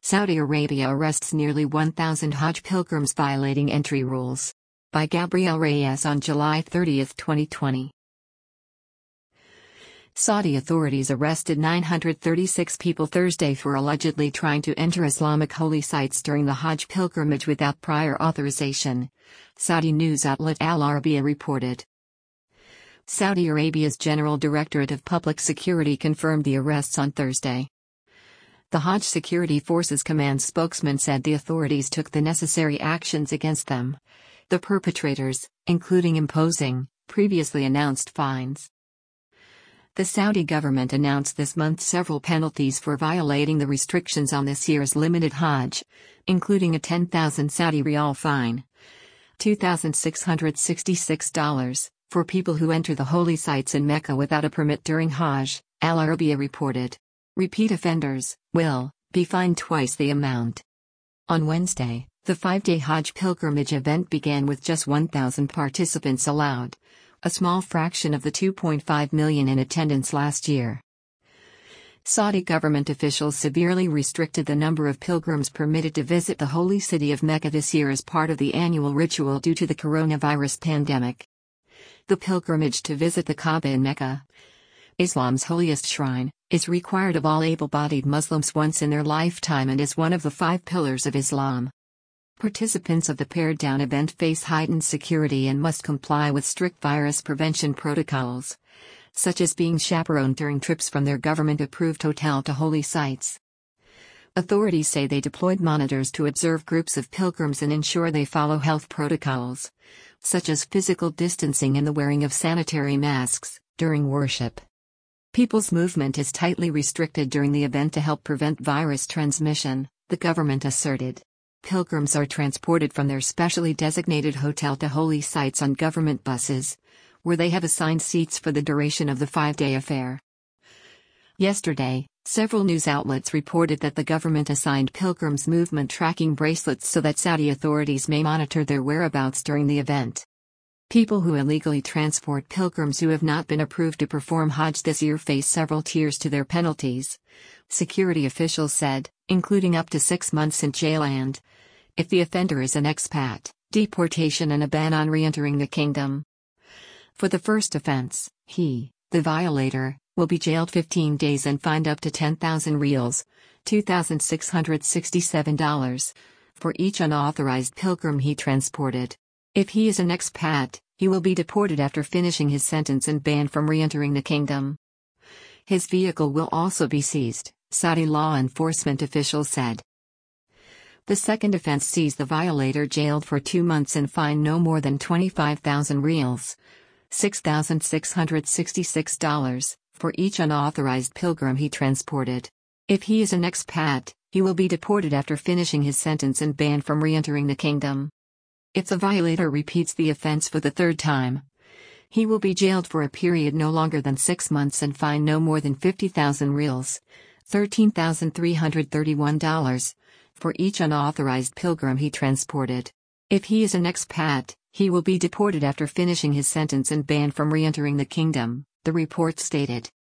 Saudi Arabia arrests nearly 1,000 Hajj pilgrims violating entry rules. By Gabriel Reyes on July 30, 2020. Saudi authorities arrested 936 people Thursday for allegedly trying to enter Islamic holy sites during the Hajj pilgrimage without prior authorization, Saudi news outlet Al Arabiya reported. Saudi Arabia's General Directorate of Public Security confirmed the arrests on Thursday. The Hajj Security Forces Command spokesman said the authorities took the necessary actions against them, the perpetrators, including imposing previously announced fines. The Saudi government announced this month several penalties for violating the restrictions on this year's limited Hajj, including a 10,000 Saudi Riyal fine, $2,666, for people who enter the holy sites in Mecca without a permit during Hajj, Al Arabiya reported. Repeat offenders will be fined twice the amount. On Wednesday, the 5-day Hajj pilgrimage event began with just 1,000 participants allowed, a small fraction of the 2.5 million in attendance last year. Saudi government officials severely restricted the number of pilgrims permitted to visit the holy city of Mecca this year as part of the annual ritual due to the coronavirus pandemic. The pilgrimage to visit the Kaaba in Mecca, Islam's holiest shrine, is required of all able-bodied Muslims once in their lifetime and is one of the 5 pillars of Islam. Participants of the pared-down event face heightened security and must comply with strict virus prevention protocols, such as being chaperoned during trips from their government-approved hotel to holy sites. Authorities say they deployed monitors to observe groups of pilgrims and ensure they follow health protocols, such as physical distancing and the wearing of sanitary masks, during worship. People's movement is tightly restricted during the event to help prevent virus transmission, the government asserted. Pilgrims are transported from their specially designated hotel to holy sites on government buses, where they have assigned seats for the duration of the 5-day affair. Yesterday, several news outlets reported that the government assigned pilgrims movement tracking bracelets so that Saudi authorities may monitor their whereabouts during the event. People who illegally transport pilgrims who have not been approved to perform Hajj this year face several tiers to their penalties, security officials said, including up to 6 months in jail and, if the offender is an expat, deportation and a ban on re-entering the kingdom. For the first offense, the violator, will be jailed 15 days and fined up to 10,000 riyals, $2,667, for each unauthorized pilgrim he transported. If he is an expat, he will be deported after finishing his sentence and banned from re-entering the kingdom. His vehicle will also be seized, Saudi law enforcement officials said. The second offense sees the violator jailed for 2 months and fined no more than 25,000 riyals, $6,666, for each unauthorized pilgrim he transported. If he is an expat, he will be deported after finishing his sentence and banned from re-entering the kingdom. If the violator repeats the offense for the 3rd time, he will be jailed for a period no longer than 6 months and fined no more than 50,000 riyals, $13,331, for each unauthorized pilgrim he transported. If he is an expat, he will be deported after finishing his sentence and banned from re-entering the kingdom, the report stated.